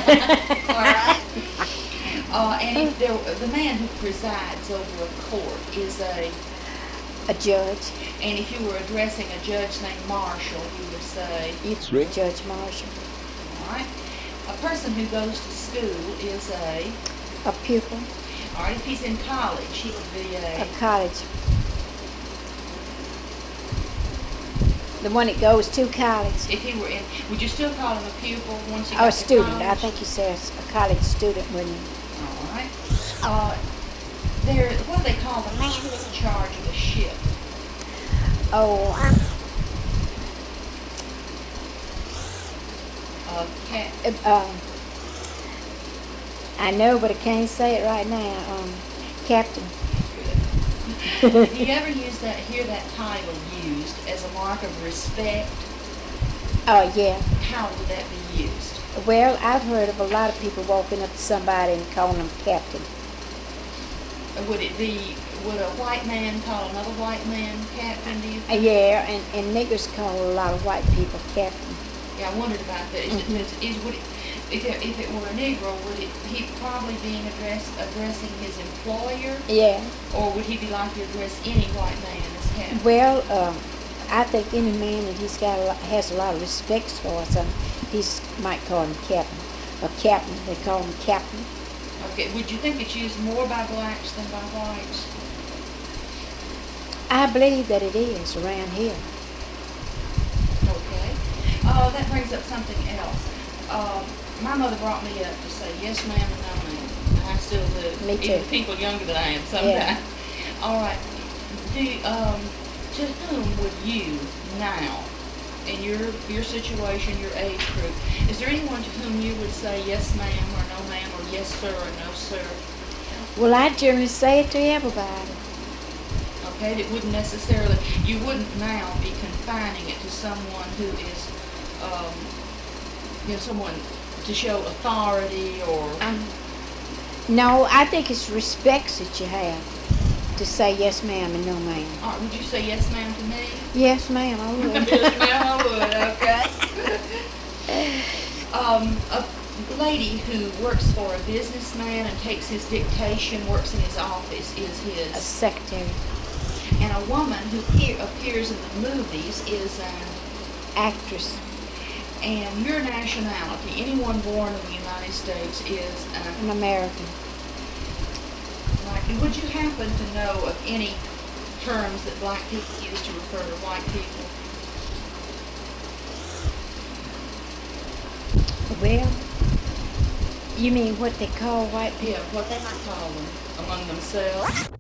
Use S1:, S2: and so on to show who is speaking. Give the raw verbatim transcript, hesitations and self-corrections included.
S1: All right. Uh, and if there, the man who presides over a court is a,
S2: A judge.
S1: and if you were addressing a judge named Marshall, you would say,
S2: It's Judge Marshall.
S1: all right. A person who goes to school is a,
S2: A pupil.
S1: all right, if he's in college, he would be
S2: A
S1: a,
S2: college. The one that goes to college.
S1: if he were in, would you still call him a pupil once you
S2: Oh,
S1: got
S2: a
S1: to
S2: student. I
S1: college?
S2: think you said a college student, wouldn't you?
S1: All right. Uh, there, what do they call the man who is in charge of a ship?
S2: Oh, uh,
S1: Uh, cat.
S2: uh, I know, but I can't say it right now. Um, Captain.
S1: Do you ever use that, hear that title used as a mark of respect?
S2: Oh, yeah.
S1: How would that be used?
S2: Well, I've heard of a lot of people walking up to somebody and calling them captain.
S1: Would it be, would a white man call another white man captain, do you
S2: Uh,
S1: think?
S2: yeah, and, and niggers call a lot of white people captain.
S1: Yeah, I wondered about that. Is,
S2: Mhm.
S1: it, is, is, would it, if, it, if it were a Negro, would it, he probably being address, addressing his employer?
S2: Yeah.
S1: Or would he be like to address any white man as captain?
S2: Well, um, I think any man that he's got a lot, has a lot of respect for, so he's might call him captain. Or captain, they call him captain.
S1: Okay, would you think it's used more by blacks than by whites?
S2: I believe that it is around here.
S1: Okay. Uh, that brings up something else. Um, my mother brought me up to say yes ma'am and no ma'am. And I still do.
S2: Me too.
S1: Even people younger than I am sometimes.
S2: Yeah.
S1: All right. Do, um, to whom would you now, in your your situation, your age group, is there anyone to whom you would say yes ma'am or no ma'am or yes sir or no sir?
S2: Well, I generally say it to everybody.
S1: Okay, it wouldn't necessarily, you wouldn't now be confining it to someone who is, um, you know, someone to show authority or,
S2: Um, no, I think it's respects that you have to say yes ma'am and no ma'am.
S1: uh, would you say yes ma'am to me?
S2: Yes ma'am, I would.
S1: Yes ma'am, I would, okay. um, a lady who works for a businessman and takes his dictation, works in his office, is
S2: A
S1: his,
S2: secretary,
S1: and a woman who pe- appears in the movies is an,
S2: actress,
S1: and your nationality, anyone born in the United States is an,
S2: an American.
S1: like, would you happen to know of any terms that black people use to refer to white people?
S2: Well, you mean what they call white people?
S1: Yeah, what they might call them among themselves.